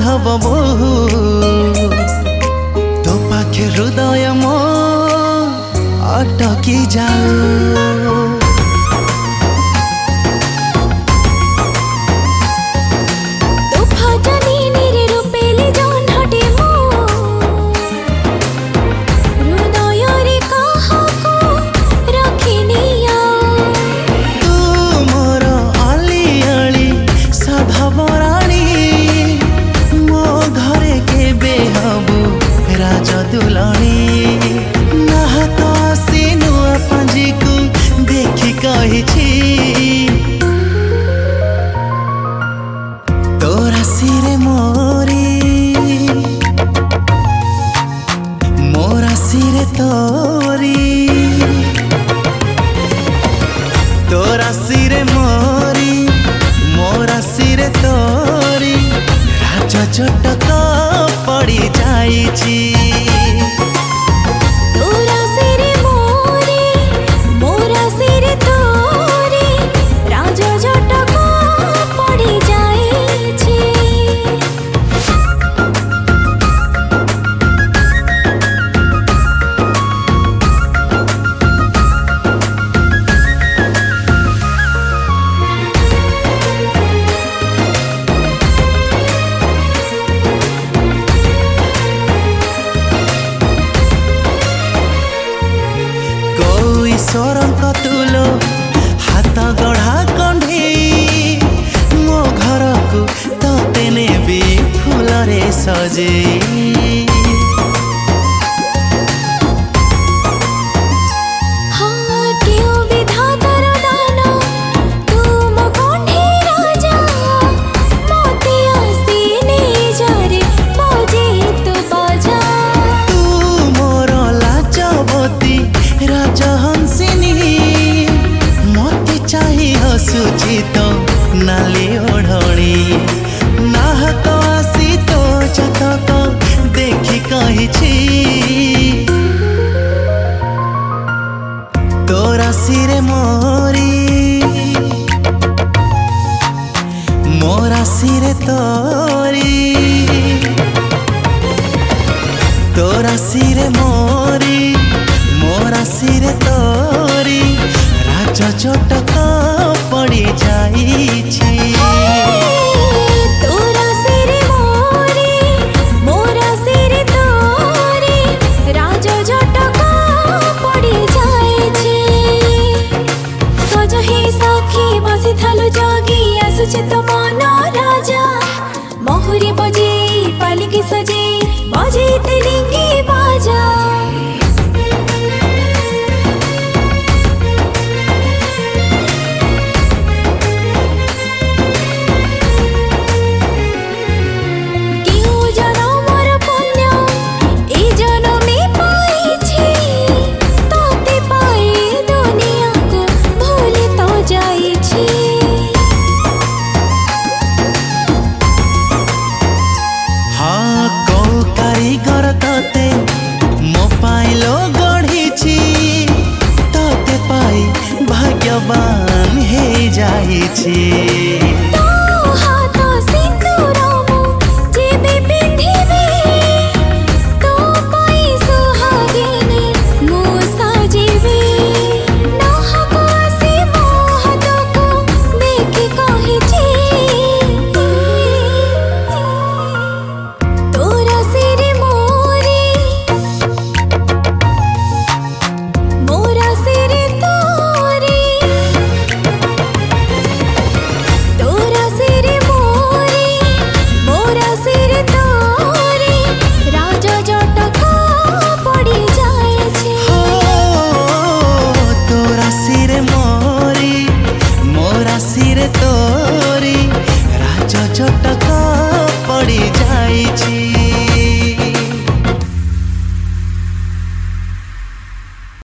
Hub बहु तो पाखे हृदय मो अटकी जाओ। तोरा सिरे मोरी मोरा सिरे तोरी तोरा सिरे मोरी मोरा सिरे तोरी राज चटक पड़ी जाइछि। ईश्वरंक तुलो हाथ गढ़ा कंढी मो घर को तते नेबी फूल रे सजे। सुचित नाली ओढ़णी नाहक आसी तो जतक देखी कहिछि। तोरा सिरे मोरी मोरा सिरे तोरी तोरा सिरे मोरी मोरा सिरे तोरी राज चटक पड़ी जाइछि। तोरा सिरे मोरी मोरा सिरे तोरी राज चटक पड़ी जाइछि। सजही सखी बसी थालु जगी आसुछि तो मन राजा महुरी बजे पालिकी सजे बजे तेलिंगी बाजा। भाग्यवान हे जाइछि।